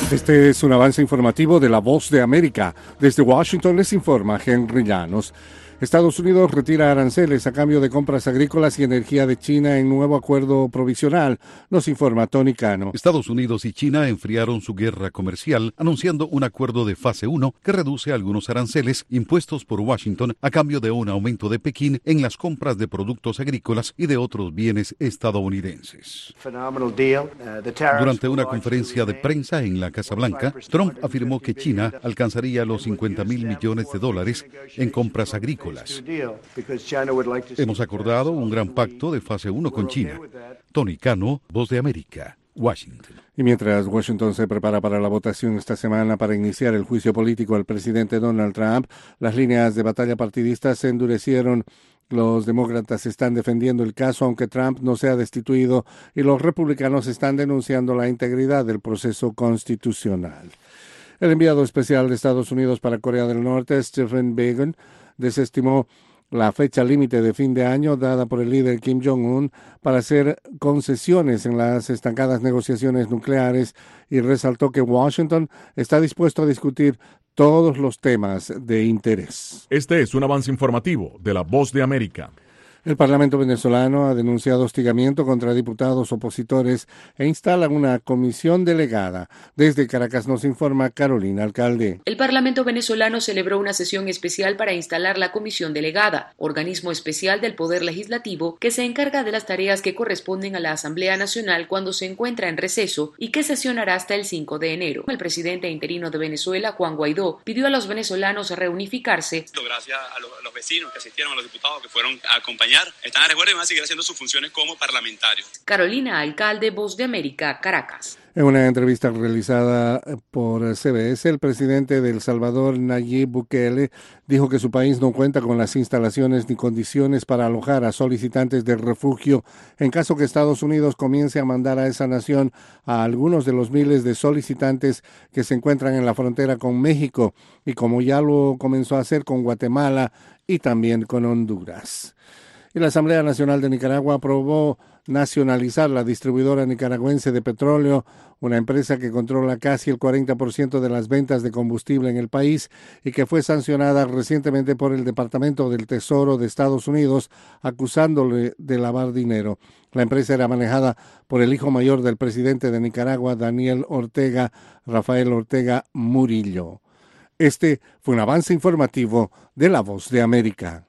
Este es un avance informativo de La Voz de América. Desde Washington les informa Henry Llanos. Estados Unidos retira aranceles a cambio de compras agrícolas y energía de China en nuevo acuerdo provisional, nos informa Tony Cano. Estados Unidos y China enfriaron su guerra comercial, anunciando un acuerdo de fase 1 que reduce algunos aranceles impuestos por Washington a cambio de un aumento de Pekín en las compras de productos agrícolas y de otros bienes estadounidenses. Durante una conferencia de prensa en la Casa Blanca, Trump afirmó que China alcanzaría los $50,000 millones en compras agrícolas. Hemos acordado un gran pacto de fase 1 con China. Tony Cano, Voz de América, Washington. Y mientras Washington se prepara para la votación esta semana para iniciar el juicio político al presidente Donald Trump, las líneas de batalla partidistas se endurecieron. Los demócratas están defendiendo el caso aunque Trump no sea destituido y los republicanos están denunciando la integridad del proceso constitucional. El enviado especial de Estados Unidos para Corea del Norte, Stephen Biegun, desestimó la fecha límite de fin de año dada por el líder Kim Jong-un para hacer concesiones en las estancadas negociaciones nucleares y resaltó que Washington está dispuesto a discutir todos los temas de interés. Este es un avance informativo de La Voz de América. El Parlamento venezolano ha denunciado hostigamiento contra diputados opositores e instala una comisión delegada. Desde Caracas nos informa Carolina Alcalde. El Parlamento venezolano celebró una sesión especial para instalar la comisión delegada, organismo especial del Poder Legislativo que se encarga de las tareas que corresponden a la Asamblea Nacional cuando se encuentra en receso y que sesionará hasta el 5 de enero. El presidente interino de Venezuela, Juan Guaidó, pidió a los venezolanos reunificarse. Gracias a los vecinos que asistieron, a los diputados que fueron a acompañar. Están a resguardo y van a seguir haciendo sus funciones como parlamentarios. Carolina Alcalde, Voz de América, Caracas. En una entrevista realizada por CBS, el presidente de El Salvador, Nayib Bukele, dijo que su país no cuenta con las instalaciones ni condiciones para alojar a solicitantes de refugio en caso que Estados Unidos comience a mandar a esa nación a algunos de los miles de solicitantes que se encuentran en la frontera con México y como ya lo comenzó a hacer con Guatemala y también con Honduras. Y la Asamblea Nacional de Nicaragua aprobó nacionalizar la distribuidora nicaragüense de petróleo, una empresa que controla casi el 40% de las ventas de combustible en el país y que fue sancionada recientemente por el Departamento del Tesoro de Estados Unidos, acusándole de lavar dinero. La empresa era manejada por el hijo mayor del presidente de Nicaragua, Daniel Ortega, Rafael Ortega Murillo. Este fue un avance informativo de La Voz de América.